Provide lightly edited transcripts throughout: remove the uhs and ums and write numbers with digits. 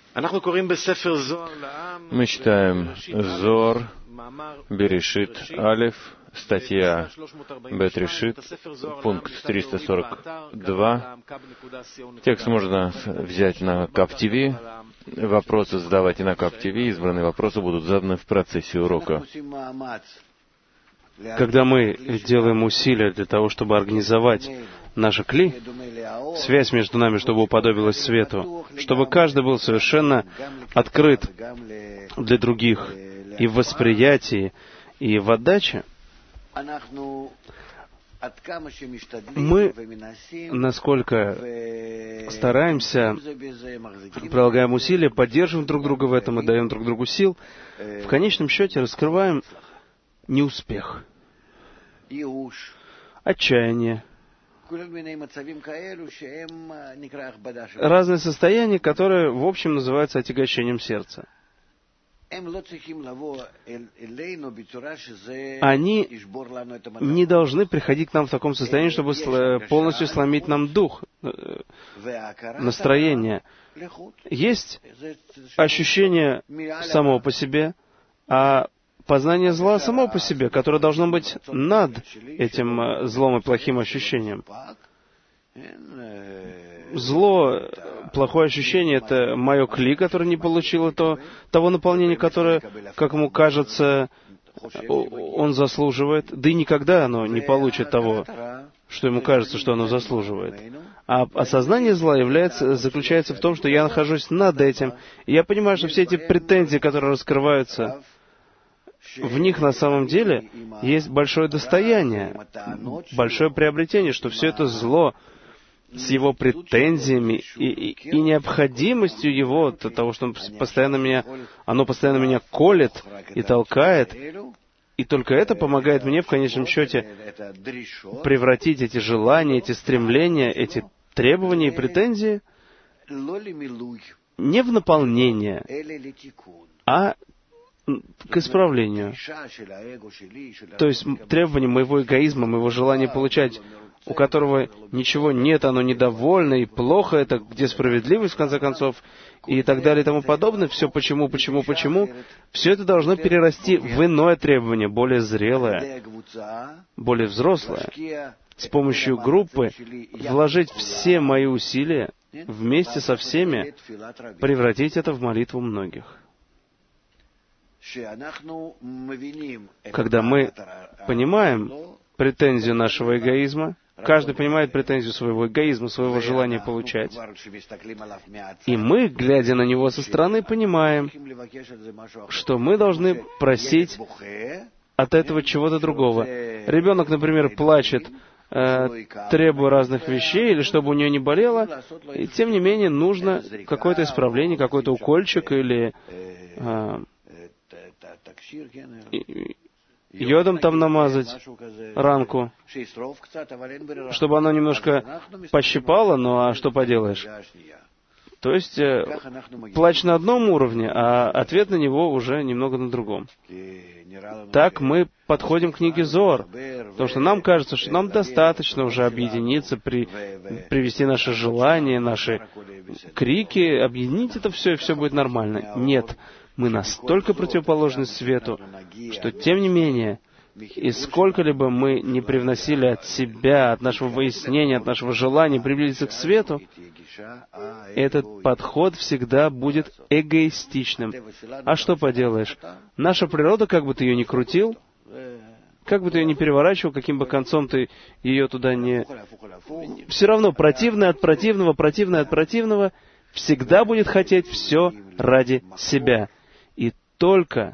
Мы читаем Зоар, Берешит, Алеф, статья Бет Решит, пункт 342. Текст можно взять на Кав ТВ. Вопросы задавайте на Кав ТВ. Избранные вопросы будут заданы в процессе урока. Когда мы делаем усилия для того, чтобы организовать наши кли, связь между нами, чтобы уподобилась свету, чтобы каждый был совершенно открыт для других и в восприятии, и в отдаче, мы, насколько стараемся, прилагаем усилия, поддерживаем друг друга в этом и даем друг другу сил, в конечном счете раскрываем неуспех, отчаяние, разные состояния, которые, в общем, называются отягощением сердца. Они не должны приходить к нам в таком состоянии, чтобы полностью сломить нам дух, настроение. Есть ощущение самого по себе, а познание зла само по себе, которое должно быть над этим злом и плохим ощущением. Зло, плохое ощущение — это мое кли, которое не получило того наполнения, которое, как ему кажется, он заслуживает, да и никогда оно не получит того, что ему кажется, что оно заслуживает. А осознание зла заключается в том, что я нахожусь над этим, и я понимаю, что все эти претензии, которые раскрываются, в них на самом деле есть большое достояние, большое приобретение, что все это зло с его претензиями и необходимостью его, от того, что оно постоянно меня колет и толкает, и только это помогает мне в конечном счете превратить эти желания, эти стремления, эти требования и претензии не в наполнение, а к исправлению. То есть требования моего эгоизма, моего желания получать, у которого ничего нет, оно недовольно и плохо, это где справедливость, в конце концов, и так далее и тому подобное. Все почему. Все это должно перерасти в иное требование, более зрелое, более взрослое. С помощью группы вложить все мои усилия, вместе со всеми превратить это в молитву многих. Когда мы понимаем претензию нашего эгоизма, каждый понимает претензию своего эгоизма, своего желания получать, и мы, глядя на него со стороны, понимаем, что мы должны просить от этого чего-то другого. Ребенок, например, плачет, требуя разных вещей, или чтобы у нее не болело, и тем не менее нужно какое-то исправление, какой-то укольчик, или йодом там намазать ранку, чтобы она немножко пощипала, ну а что поделаешь? То есть плач на одном уровне, а ответ на него уже немного на другом. Так мы подходим к книге Зоар, потому что нам кажется, что нам достаточно уже объединиться, привести наши желания, наши крики, объединить это все, и все будет нормально. Нет. Мы настолько противоположны свету, что, тем не менее, и сколько-либо мы не привносили от себя, от нашего выяснения, от нашего желания приблизиться к свету, этот подход всегда будет эгоистичным. А что поделаешь? Наша природа, как бы ты ее ни крутил, как бы ты ее ни переворачивал, каким бы концом ты ее туда не... Все равно противное от противного всегда будет хотеть все ради себя. И только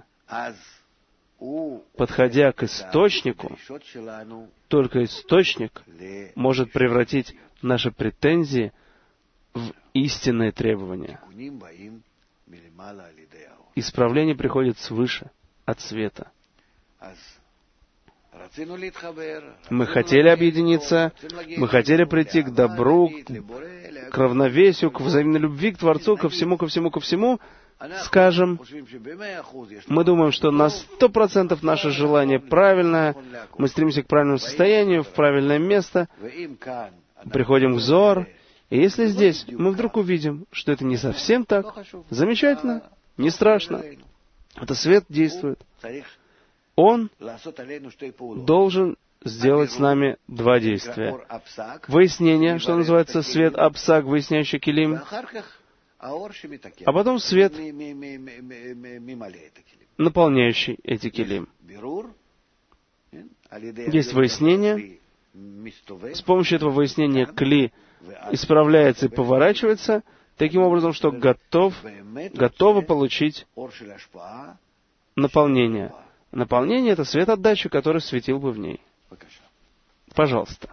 подходя к источнику, только источник может превратить наши претензии в истинные требования. Исправление приходит свыше, от света. Мы хотели объединиться, мы хотели прийти к добру, к равновесию, к взаимной любви к Творцу, ко всему, скажем, мы думаем, что на 100% наше желание правильное, мы стремимся к правильному состоянию, в правильное место, приходим к Зоар, И если здесь мы вдруг увидим, что это не совсем так, замечательно, не страшно. Это свет действует. Он должен сделать с нами два действия. Выяснение, что называется свет Апсак, выясняющий килим, а потом свет, наполняющий эти килим. Есть выяснение. С помощью этого выяснения кли исправляется и поворачивается таким образом, что готово получить наполнение. Наполнение — это свет отдачи, который светил бы в ней. Пожалуйста.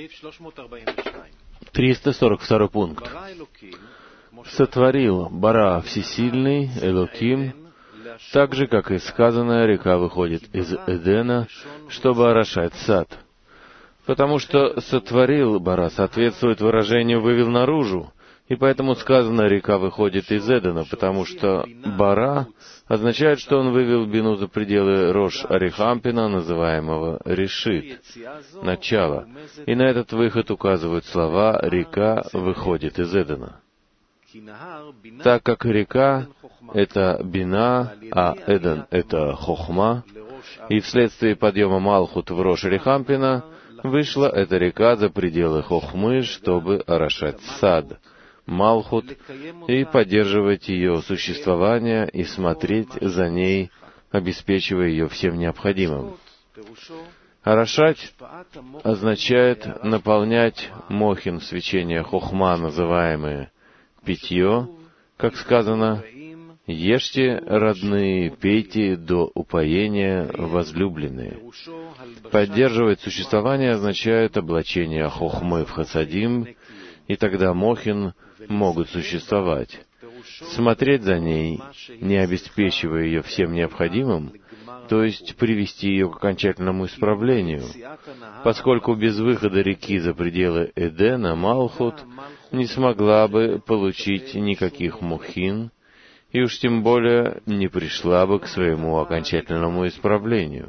342 пункт. «Сотворил Бара Всесильный, Элоким, так же, как и сказано, река выходит из Эдена, чтобы орошать сад». Потому что «сотворил Бара» соответствует выражению «вывел наружу», и поэтому сказано «река выходит из Эдена», потому что «бара» означает, что он вывел бину за пределы Рош Арихампина, называемого Решит, начало. И на этот выход указывают слова «река выходит из Эдена». Так как река — это бина, а Эден — это хохма, и вследствие подъема Малхут в Рош Арихампина вышла эта река за пределы хохмы, чтобы орошать сад, Малхут, и поддерживать ее существование и смотреть за ней, обеспечивая ее всем необходимым. Орошать означает наполнять мохин свечения хохма, называемые питье, как сказано, «Ешьте, родные, пейте до упоения, возлюбленные». Поддерживать существование означает облачение хохмы в хасадим, и тогда мохин могут существовать. Смотреть за ней, не обеспечивая ее всем необходимым, то есть привести ее к окончательному исправлению, поскольку без выхода реки за пределы Эдена Малхут не смогла бы получить никаких мохин, и уж тем более не пришла бы к своему окончательному исправлению.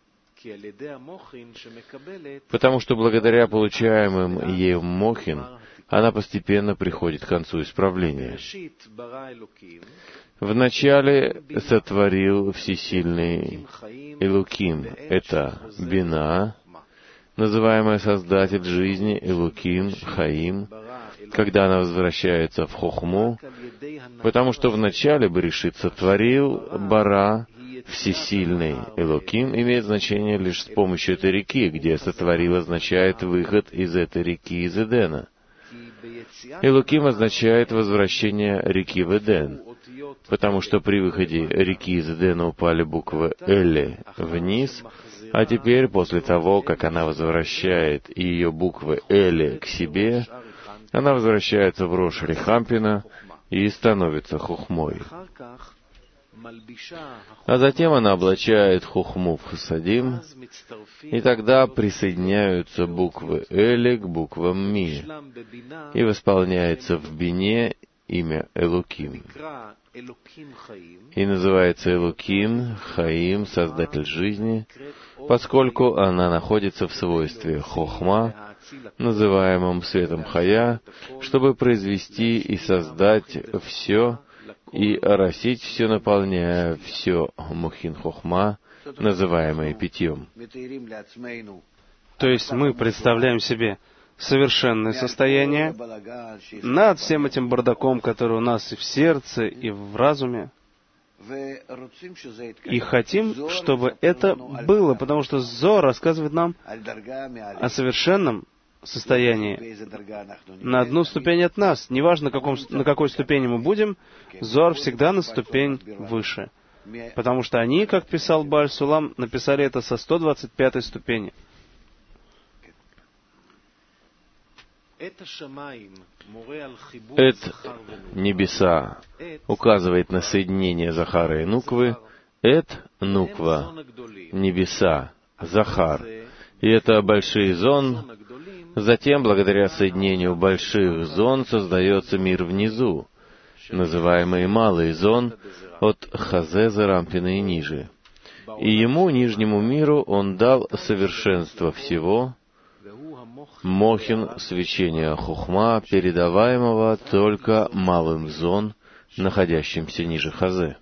Потому что благодаря получаемым ею мохин она постепенно приходит к концу исправления. Вначале сотворил Всесильный Элоким, это бина, называемая Создатель жизни, Элоким, Хаим, когда она возвращается в хохму, потому что вначале Берешит сотворил Бара, Всесильный Элоким имеет значение лишь с помощью этой реки, где сотворил означает выход из этой реки из Эдена. Элоким означает возвращение реки в Эден, потому что при выходе реки из Эдена упали буквы Эле вниз, а теперь, после того, как она возвращает ее буквы Эле к себе, она возвращается в Рош Арихампина и становится хохмой. А затем она облачает хохму в хасадим, и тогда присоединяются буквы Эле к буквам Ми, и восполняется в бине имя Элоким. И называется Элоким, Хаим, Создатель жизни, поскольку она находится в свойстве хохма, называемом светом Хая, чтобы произвести и создать все, и оросить все, наполняя все мухин хохма, называемое питьем. То есть мы представляем себе совершенное состояние над всем этим бардаком, который у нас и в сердце, и в разуме. И хотим, чтобы это было, потому что Зоар рассказывает нам о совершенном состоянии на одну ступень от нас. Неважно, на какой ступени мы будем, Зоар всегда на ступень выше. Потому что они, как писал Бааль Сулам, написали это со 125-й ступени. Эт небеса указывает на соединение Захара и Нуквы. Эт Нуква небеса Захар. И это большие зон. Затем, благодаря соединению больших зон, создается мир внизу, называемый малый зон, от Хазеза Рампина и ниже. И ему, нижнему миру, он дал совершенство всего, мохин свечения хохма, передаваемого только малым зон, находящимся ниже хазы.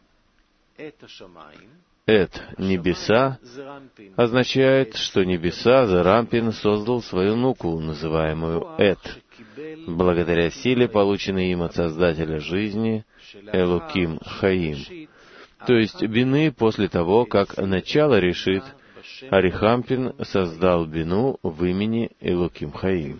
Эт небеса означает, что небеса Зарампин создал свою нукву, называемую Эт, благодаря силе, полученной им от Создателя жизни, Элоким Хаим, то есть бины после того, как начало решит, Арихампин создал бину в имени Элоким Хаим.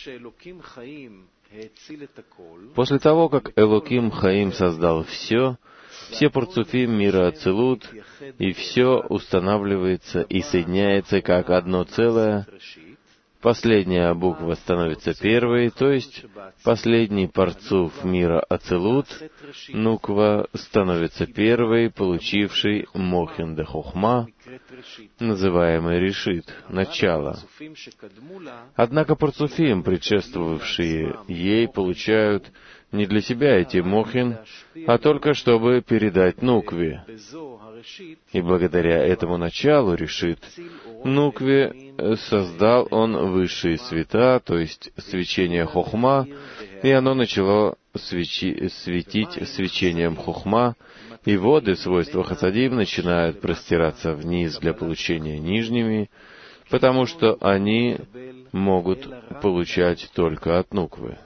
После того, как Элоким Хаим создал все парцуфим мира Ацилут, и все устанавливается и соединяется как одно целое, последняя буква становится первой, то есть последний парцуф мира Ацилут, нуква, становится первой, получившей мохин де хохма, называемый решит, начало. Однако парцуфим, предшествовавшие ей, получают не для себя эти мохин, а только чтобы передать нукве. И благодаря этому началу решит, нукве создал он высшие света, то есть свечение хохма, и оно начало светить свечением хохма, и воды, свойства хасадим, начинают простираться вниз для получения нижними, потому что они могут получать только от нуквы.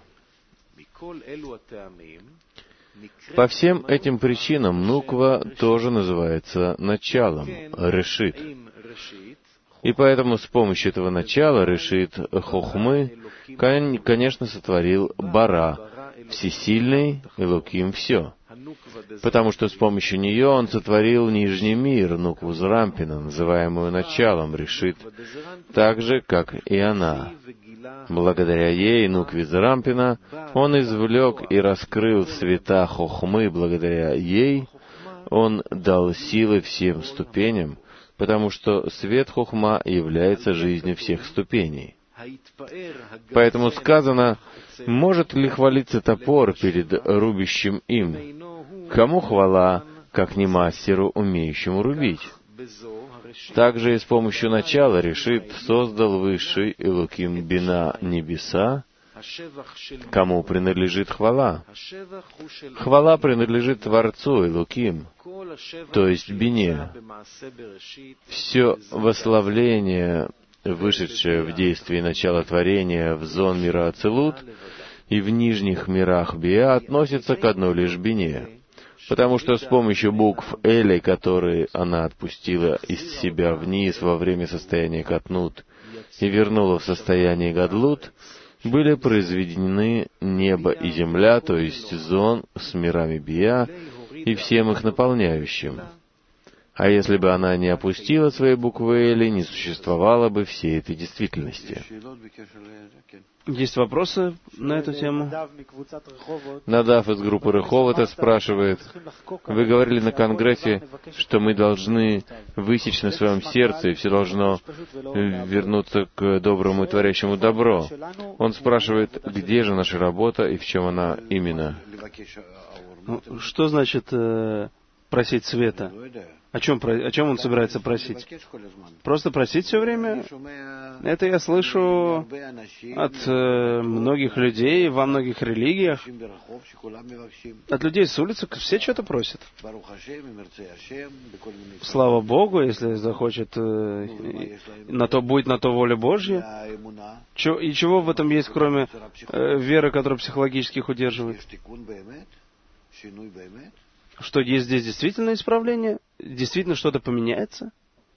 По всем этим причинам нуква тоже называется началом, решит. И поэтому с помощью этого начала решит хохмы, конечно, сотворил бара, всесильный Элоким все. Потому что с помощью нее он сотворил нижний мир, нукву Зарампина, называемую началом решит, так же, как и она. Благодаря ей, нукве Зарампина, он извлек и раскрыл света хохмы, благодаря ей он дал силы всем ступеням, потому что свет хохма является жизнью всех ступеней. Поэтому сказано, может ли хвалиться топор перед рубящим им? Кому хвала, как не мастеру, умеющему рубить? Также и с помощью начала решит создал высший Элоким Бина небеса. Кому принадлежит хвала? Хвала принадлежит Творцу Элоким, то есть Бине. Все восславление, вышедшее в действие начала творения в зон мира Ацилут и в нижних мирах Биа, относится к одной лишь Бине. Потому что с помощью букв Эли, которые она отпустила из себя вниз во время состояния Катнут и вернула в состояние Гадлут, были произведены небо и земля, то есть зон с мирами Бия и всем их наполняющим. А если бы она не опустила свои буквы Эли, не существовало бы всей этой действительности. Есть вопросы на эту тему? Надав из группы Реховата спрашивает, вы говорили на Конгрессе, что мы должны высечь на своем сердце, и все должно вернуться к доброму и творящему добро. Он спрашивает, где же наша работа и в чем она именно? Что значит просить света? О чем он собирается просить? Просто просить все время? Это я слышу от многих людей во многих религиях. От людей с улицы все что-то просят. Слава Богу, если захочет, на то будет, на то воля Божья. И чего в этом есть, кроме веры, которая психологически их удерживает? Что есть здесь действительно исправление? Действительно что-то поменяется?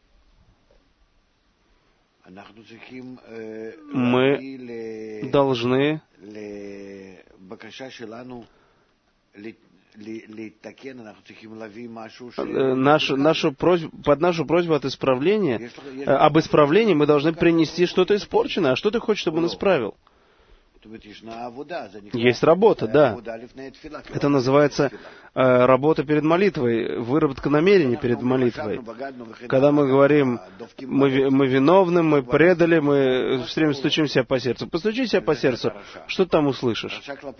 Мы должны под нашу просьбу об исправлении мы должны принести что-то испорченное. А что ты хочешь, чтобы он исправил? Есть работа, да. Это называется работа перед молитвой, выработка намерений перед молитвой. Когда мы говорим, мы виновны, мы предали, мы все время стучим себя по сердцу. Постучи себя по сердцу, что ты там услышишь?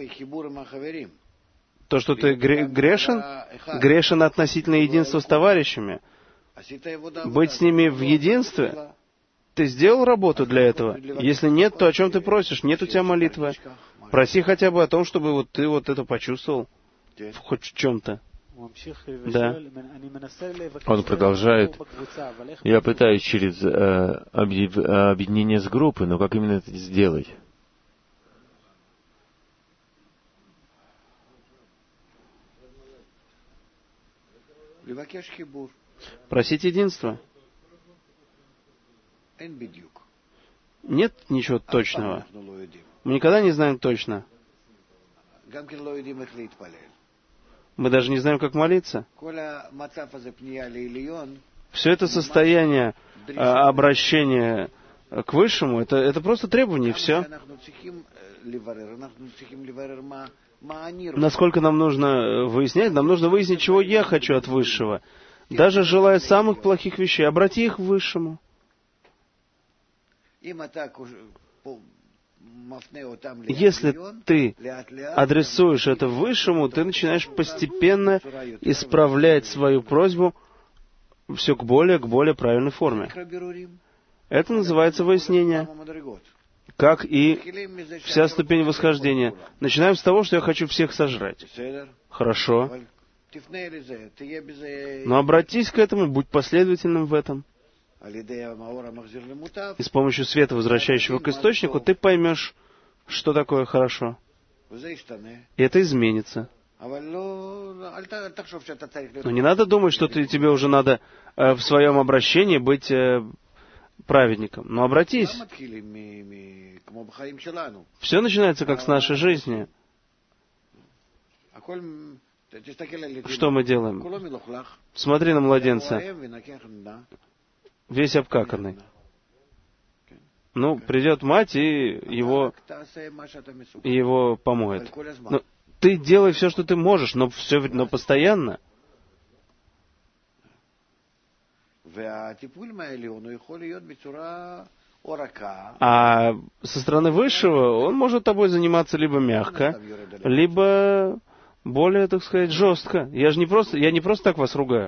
То, что ты грешен относительно единства с товарищами. Быть с ними в единстве. Ты сделал работу для этого? Если нет, то о чем ты просишь? Нет у тебя молитвы. Проси хотя бы о том, чтобы вот ты вот это почувствовал хоть в чем-то. Да. Он продолжает. Я пытаюсь через объединение с группой, но как именно это сделать? Просить единства. Нет ничего точного. Мы никогда не знаем точно. Мы даже не знаем, как молиться. Все это состояние обращения к Высшему, это просто требование, и все. Насколько нам нужно выяснять? Нам нужно выяснить, чего я хочу от Высшего. Даже желая самых плохих вещей, обрати их к Высшему. Если ты адресуешь это Высшему, ты начинаешь постепенно исправлять свою просьбу все к более правильной форме. Это называется выяснение, как и вся ступень восхождения. Начинаем с того, что я хочу всех сожрать. Хорошо. Но обратись к этому, будь последовательным в этом. И с помощью света, возвращающего к источнику, ты поймешь, что такое хорошо. И это изменится. Но не надо думать, что тебе уже надо в своем обращении быть праведником. Но обратись. Все начинается как с нашей жизни. Что мы делаем? Смотри на младенца. Весь обкаканный. Ну, придет мать и его помоет. Но ты делай все, что ты можешь, но постоянно. А со стороны Высшего он может тобой заниматься либо мягко, либо более, так сказать, жестко. Я не просто так вас ругаю.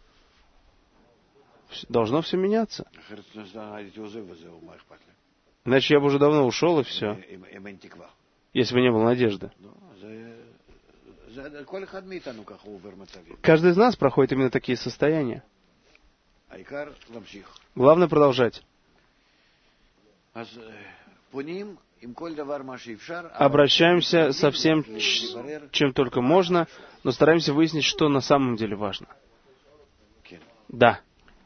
Должно все меняться. Иначе я бы уже давно ушел, и все. Если бы не было надежды. Каждый из нас проходит именно такие состояния. Главное продолжать. Обращаемся со всем, чем только можно, но стараемся выяснить, что на самом деле важно. Да.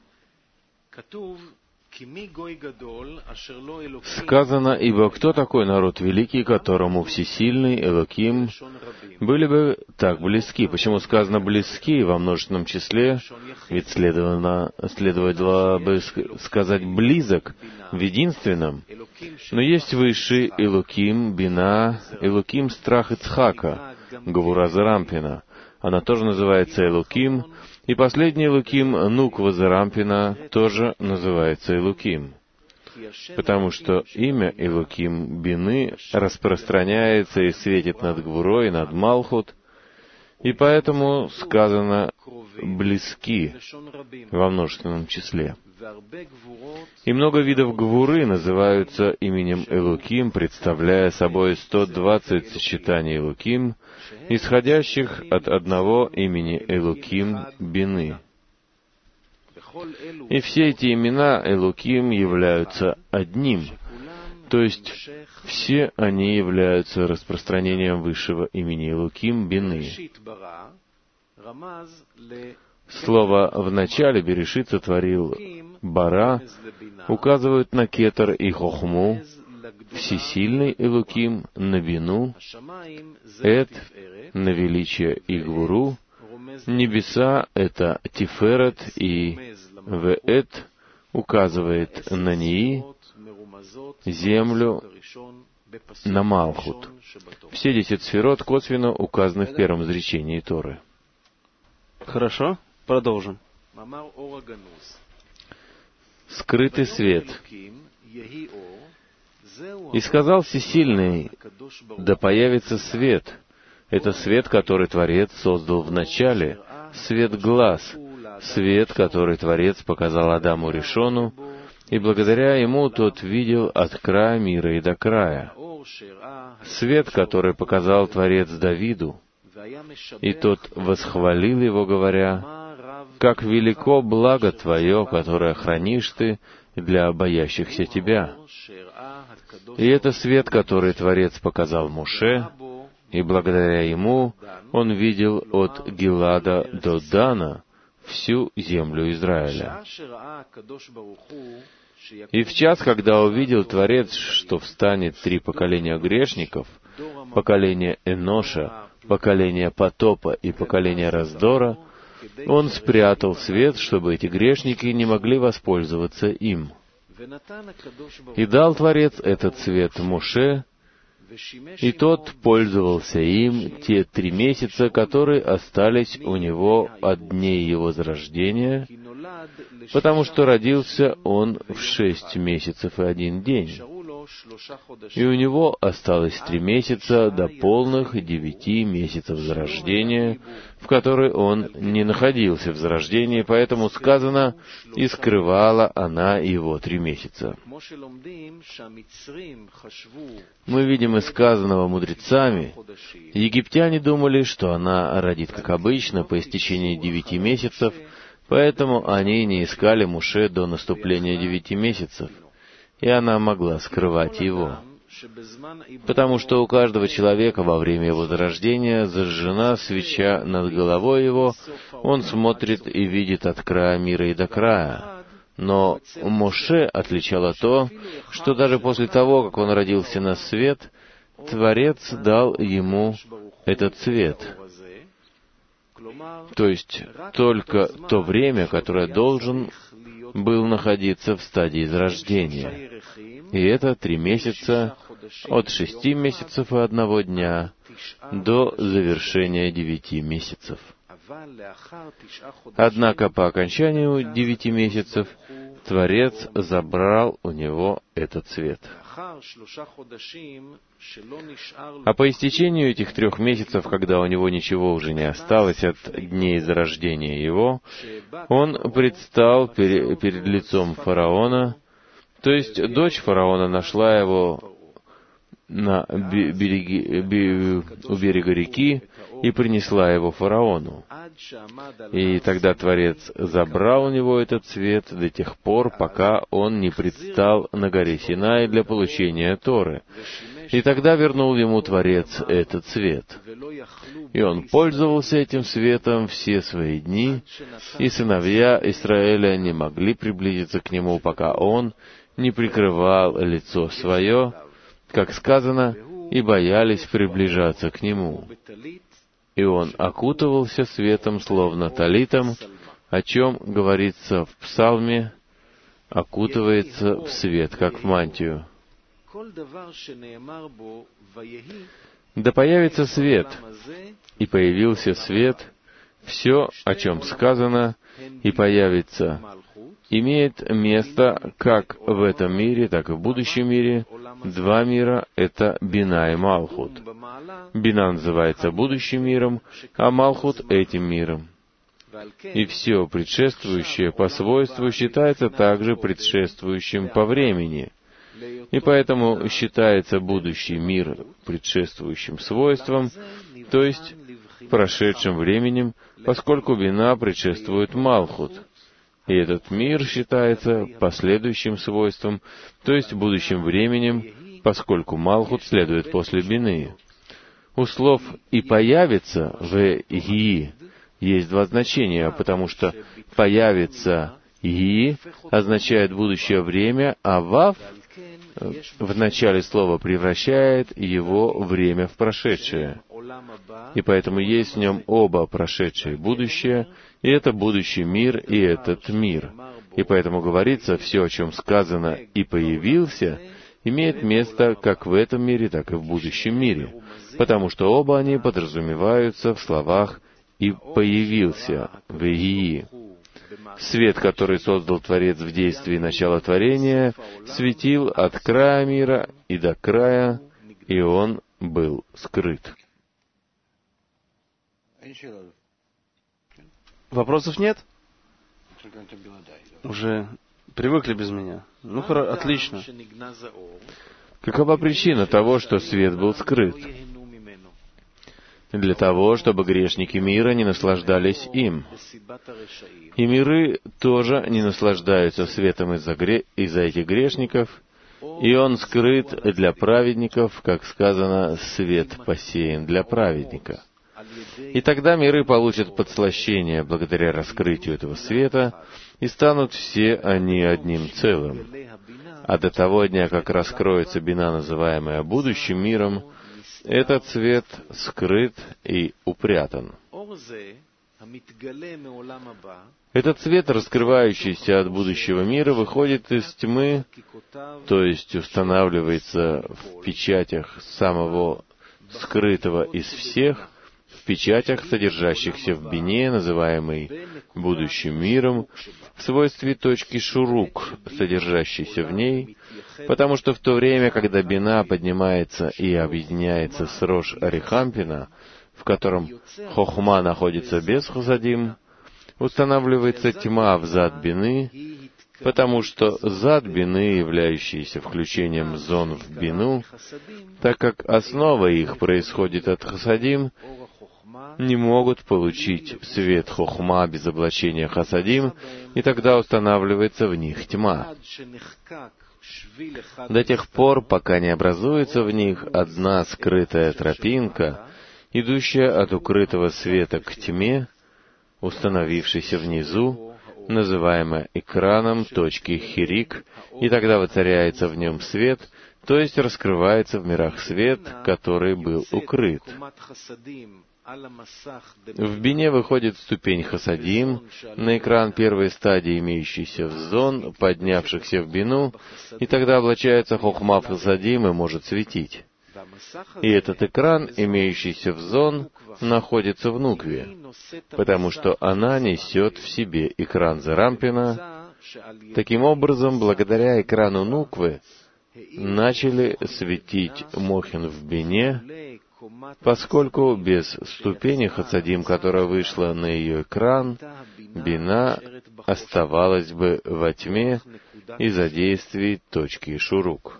Сказано, ибо кто такой народ великий, которому всесильный Элоким были бы так близки? Почему сказано близки во множественном числе? Ведь следовало бы сказать близок в единственном. Но есть высший Элоким, Бина, Элоким страх Ицхака, Гвура Зарампина. Она тоже называется Элоким. И последний Элоким, Нуква Зарампина, тоже называется Элоким, потому что имя Элоким Бины распространяется и светит над Гвурой, над Малхут, и поэтому сказано «близки» во множественном числе. И много видов Гвуры называются именем Элоким, представляя собой 120 сочетаний Элоким, исходящих от одного имени Элоким Бины. И все эти имена Элоким являются одним, то есть все они являются распространением высшего имени Элоким Бины. Слово «в начале» Берешит сотворил Бара указывают на Кетер и Хохму, всесильный Элоким на Бину, Эд на величие и Гвуру, небеса — это Тиферет, и Веэт указывает на Нии, землю на Малхут. Все 10 сферот косвенно указаны в первом изречении Торы. Хорошо, продолжим. Скрытый свет. И сказал Всесильный, да появится свет. Это свет, который Творец создал в начале, свет глаз, свет, который Творец показал Адаму Ришону, И благодаря ему тот видел от края мира и до края. Свет, который показал Творец Давиду, и тот восхвалил его, говоря: «Как велико благо Твое, которое хранишь Ты для боящихся Тебя». И это свет, который Творец показал Моше, и благодаря ему он видел от Гилада до Дана всю землю Израиля. И в час, когда увидел Творец, что встанет 3 поколения грешников, поколение Эноша, поколение потопа и поколение раздора, он спрятал свет, чтобы эти грешники не могли воспользоваться им. И дал Творец этот свет Моше, и тот пользовался им те 3 месяца, которые остались у него от дней его зарождения, потому что родился он в 6 месяцев и 1 день. И у него осталось 3 месяца до полных 9 месяцев зарождения, в которые он не находился в зарождении, поэтому сказано: «И скрывала она его 3 месяца». Мы видим из сказанного мудрецами, египтяне думали, что она родит как обычно по истечении 9 месяцев, поэтому они не искали Моше до наступления 9 месяцев, и она могла скрывать его. Потому что у каждого человека во время его зарождения зажжена свеча над головой его, он смотрит и видит от края мира и до края. Но Моше отличало то, что даже после того, как он родился на свет, Творец дал ему этот свет. То есть только то время, которое должен был находиться в стадии зарождения. И это 3 месяца, от 6 месяцев и 1 дня до завершения 9 месяцев. Однако по окончанию 9 месяцев Творец забрал у него этот свет. А по истечению этих 3 месяцев, когда у него ничего уже не осталось от дней зарождения его, он предстал перед лицом фараона, то есть дочь фараона нашла его у берега реки и принесла его фараону. И тогда Творец забрал у него этот свет до тех пор, пока он не предстал на горе Синай для получения Торы. И тогда вернул ему Творец этот свет. И он пользовался этим светом все свои дни, и сыновья Израиля не могли приблизиться к нему, пока он не прикрывал лицо свое, как сказано, и боялись приближаться к нему. И он окутывался светом, словно талитом, о чем говорится в Псалме, окутывается в свет, как в мантию. Да появится свет, и появился свет, все, о чем сказано, и появится, имеет место как в этом мире, так и в будущем мире. 2 мира — это Бина и Малхут. Бина называется будущим миром, а Малхут — этим миром. И все предшествующее по свойству считается также предшествующим по времени. И поэтому считается будущий мир предшествующим свойством, то есть прошедшим временем, поскольку Бина предшествует Малхут. И этот мир считается последующим свойством, то есть будущим временем, поскольку Малхут следует после Бины. У слов «и появится» в «ги» есть 2 значения, потому что «появится» «ги» означает будущее время, а «вав» в начале слова превращает его время в прошедшее. И поэтому есть в нем оба прошедшее и будущее, и это будущий мир, и этот мир. И поэтому говорится, все, о чем сказано «и появился», имеет место как в этом мире, так и в будущем мире, потому что оба они подразумеваются в словах «и появился» в «ии». Свет, который создал Творец в действии начала творения, светил от края мира и до края, и он был скрыт. Вопросов нет? Уже Привыкли без меня. Ну, отлично. Какова причина того, что свет был скрыт? Для того, чтобы грешники мира не наслаждались им. И миры тоже не наслаждаются светом из-за этих грешников, и он скрыт для праведников, как сказано, свет посеян для праведника. И тогда миры получат подслащение благодаря раскрытию этого света, и станут все они одним целым. А до того дня, как раскроется бина, называемая будущим миром, этот свет скрыт и упрятан. Этот свет, раскрывающийся от будущего мира, выходит из тьмы, то есть устанавливается в печатях самого скрытого из всех, в печатях, содержащихся в бине, называемой будущим миром, в свойстве точки шурук, содержащейся в ней, потому что в то время, когда бина поднимается и объединяется с Рош Арихампина, в котором хохма находится без хасадим, устанавливается тьма в зад бины, потому что зад бины, являющийся включением зон в бину, так как основа их происходит от хасадим, не могут получить свет хохма без облачения хасадим, и тогда устанавливается в них тьма. До тех пор, пока не образуется в них одна скрытая тропинка, идущая от укрытого света к тьме, установившейся внизу, называемая экраном точки хирик, и тогда воцаряется в нем свет, то есть раскрывается в мирах свет, который был укрыт. В бине выходит ступень хасадим, на экран первой стадии, имеющейся в зон, поднявшихся в бину, и тогда облачается хохма в хасадим и может светить. И этот экран, имеющийся в зон, находится в нукве, потому что она несет в себе экран Зарампина. Таким образом, благодаря экрану нуквы, начали светить мохин в бине, поскольку без ступени хасадим, которая вышла на ее экран, бина оставалась бы во тьме из-за действий точки шурук.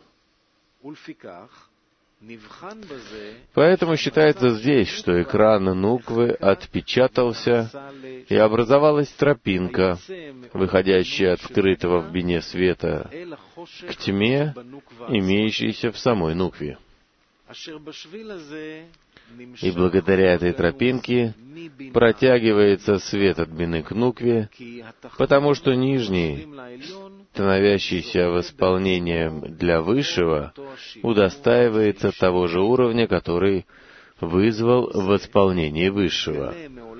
Поэтому считается здесь, что экран нуквы отпечатался, и образовалась тропинка, выходящая от скрытого в бине света к тьме, имеющейся в самой нукве. И благодаря этой тропинке протягивается свет от бины к нукве, потому что нижний, становящийся восполнением для высшего, удостаивается того же уровня, который вызвал восполнение высшего.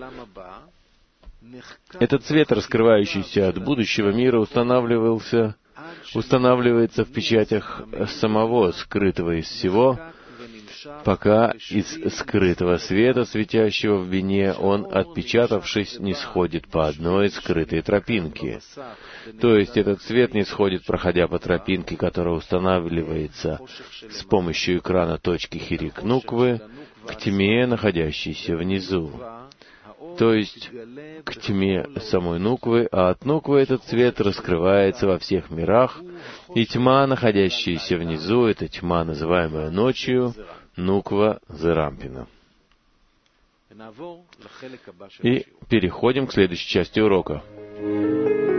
Этот свет, раскрывающийся от будущего мира, устанавливается в печатях самого скрытого из всего, пока из скрытого света, светящего в бине, он, отпечатавшись, не сходит по одной скрытой тропинке. То есть этот свет не сходит, проходя по тропинке, которая устанавливается с помощью экрана точки хирик нуквы, к тьме, находящейся внизу. То есть к тьме самой нуквы, а от нуквы этот свет раскрывается во всех мирах, и тьма, находящаяся внизу, это тьма, называемая ночью, нуква Зарампина. И переходим к следующей части урока.